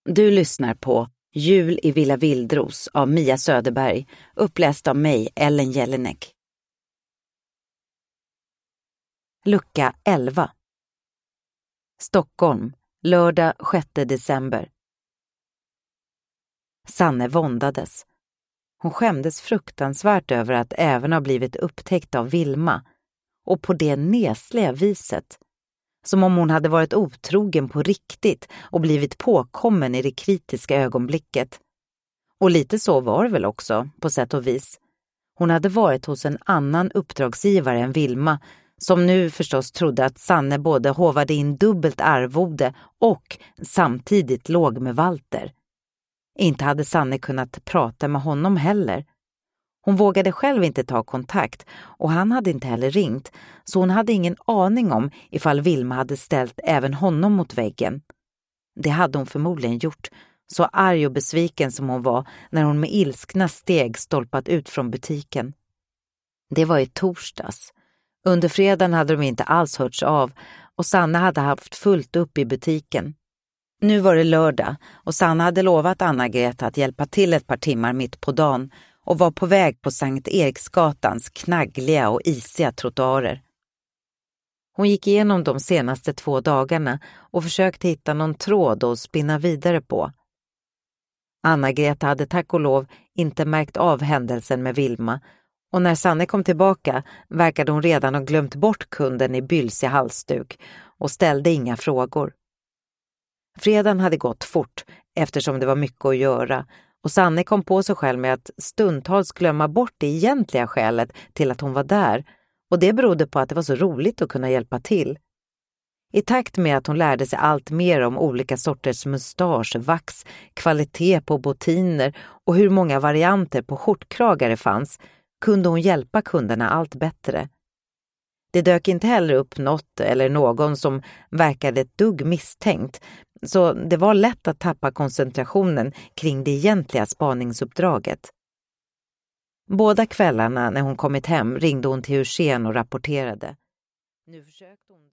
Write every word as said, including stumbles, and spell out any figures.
Du lyssnar på Jul i Villa Vildros av Mia Söderberg, uppläst av mig, Ellen Jelinek. Lucka elva. Stockholm, lördag sjätte december. Sanne våndades. Hon skämdes fruktansvärt över att även ha blivit upptäckt av Vilma, och på det nesliga viset. Som om hon hade varit otrogen på riktigt och blivit påkommen i det kritiska ögonblicket. Och lite så var det väl också, på sätt och vis. Hon hade varit hos en annan uppdragsgivare än Vilma, som nu förstås trodde att Sanne både hovade in dubbelt arvode och samtidigt låg med Walter. Inte hade Sanne kunnat prata med honom heller. Hon vågade själv inte ta kontakt och han hade inte heller ringt, så hon hade ingen aning om ifall Vilma hade ställt även honom mot väggen. Det hade hon förmodligen gjort, så arg och besviken som hon var när hon med ilskna steg stolpat ut från butiken. Det var i torsdags. Under fredagen hade de inte alls hörts av och Sanna hade haft fullt upp i butiken. Nu var det lördag och Sanna hade lovat Anna-Greta att hjälpa till ett par timmar mitt på dagen och var på väg på Sankt Eriksgatans knaggliga och isiga trottoarer. Hon gick igenom de senaste två dagarna och försökte hitta någon tråd att spinna vidare på. Anna-Greta hade tack och lov inte märkt av händelsen med Vilma, och när Sanne kom tillbaka verkade hon redan ha glömt bort kunden i bylsig halsduk och ställde inga frågor. Fredagen hade gått fort eftersom det var mycket att göra, och Sanne kom på sig själv med att stundtals glömma bort det egentliga skälet till att hon var där, och det berodde på att det var så roligt att kunna hjälpa till. I takt med att hon lärde sig allt mer om olika sorters mustasch, vax, kvalitet på bottiner och hur många varianter på skjortkragar det fanns, kunde hon hjälpa kunderna allt bättre. Det dök inte heller upp något eller någon som verkade ett dugg misstänkt, så det var lätt att tappa koncentrationen kring det egentliga spaningsuppdraget. Båda kvällarna när hon kommit hem ringde hon till Eugen och rapporterade. Nu försökte hon